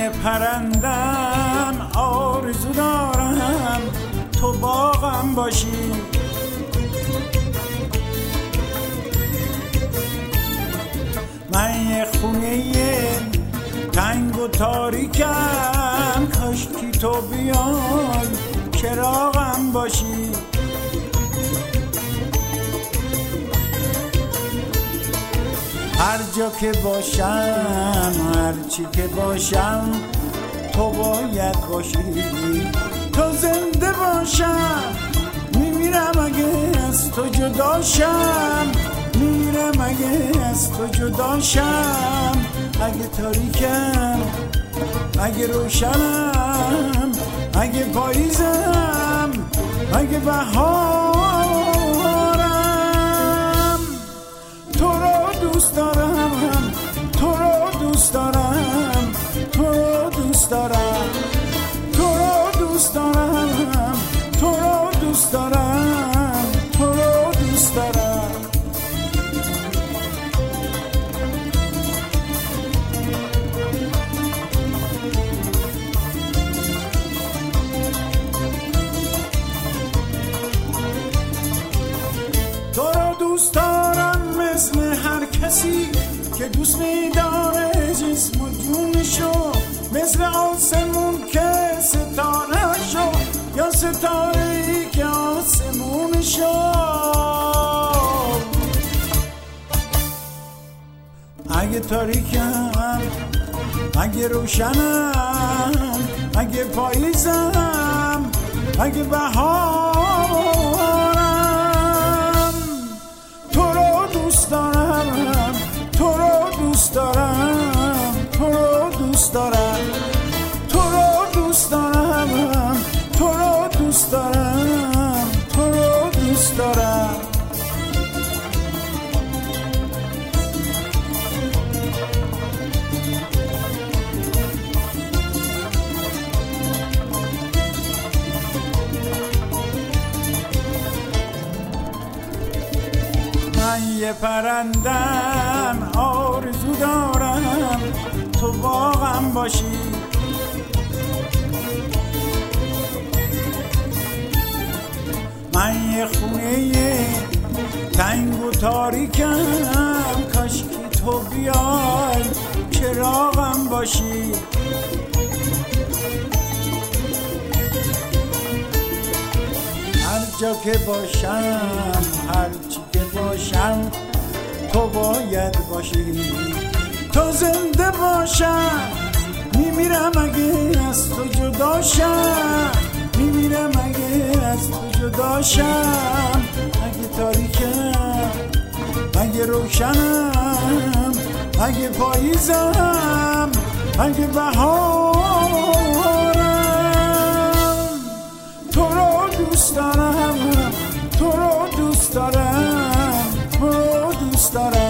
یه پرندم آرزو دارم تو باغم باشی، من یه خونه تنگ و تاریکم، کاشکی تو بیای چراغم باشی. هر جا که باشم هر چی که باشم تو باید باشی، تو زنده باشم میمیرم اگه از تو جداشم، میمیرم اگه از تو جداشم. اگه تاریکم اگه روشنم، اگه پاییزم اگه بهارم، تو رو دوست دارم، تو رو دوست دارم، تو رو دوست دارم، تو رو دوست دارم، تو رو دوست دارم، تو رو دوست دارم. تو رو دوست دارم مثل هر کسی که دوست می‌داره جسم و جونشو، مثل آسمون که ستاره شو یا ستاره‌ای که آسمونشو. اگه تاریکم اگه روشنم، اگه پاییزم اگه بهارم، تو رو دوست دارم، تو رو دوست دارم، تو رو دوست دارم، تو رو دوست دارم، تو رو دوست دارم، تو رو دوست دارم. من یه پرندم آرزو دارم تو باغم باشی، من یه خونه تنگ و تاریکم، کاشکی تو بیای چراغم باشی. هر جا که باشم هر چی که باشم تو باید باشی، تو زنده باشم میمیرم اگه از تو جداشم، میمیرم اگه از تو جداشم. اگه تاریکم اگه روشنم، اگه پاییزم اگه بهارم، تو رو دوست دارم، تو رو دوست دارم، تو رو دوست دارم.